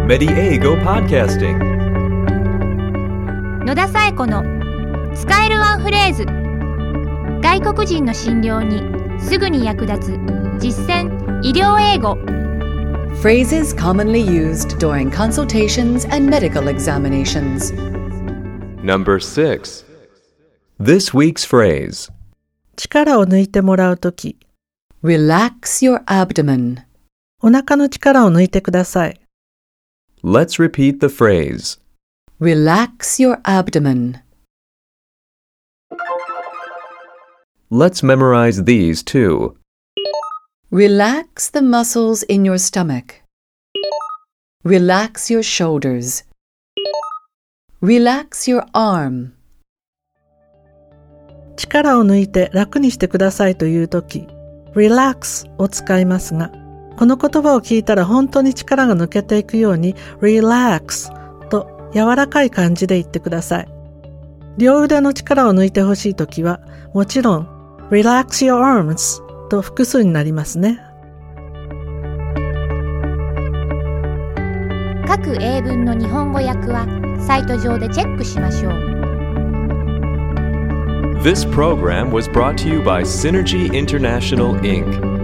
Mediego Podcasting. 野田紗友子の使えるワンフレーズ。外国人の診療にすぐに役立つ実践医療英語。 Phrases commonly used during consultations and medical examinations. Number 6. This week's phrase. 力を抜いてもらうとき、 Relax your abdomen. お腹の力を抜いてください。 Let's repeat the phrase. Relax your abdomen. Let's memorize these too. Relax the muscles in your stomach. Relax your shoulders. Relax your arm. 力を抜いて楽にしてくださいというとき、relax を使いますが、この言葉を聞いたら本当に力が抜けていくように relax と柔らかい感じで言ってください。両腕の力を抜いてほしいときは、もちろん relax your arms と複数になりますね。 各英文の日本語訳はサイト上でチェックしましょう。 This program was brought to you by Synergy International, Inc.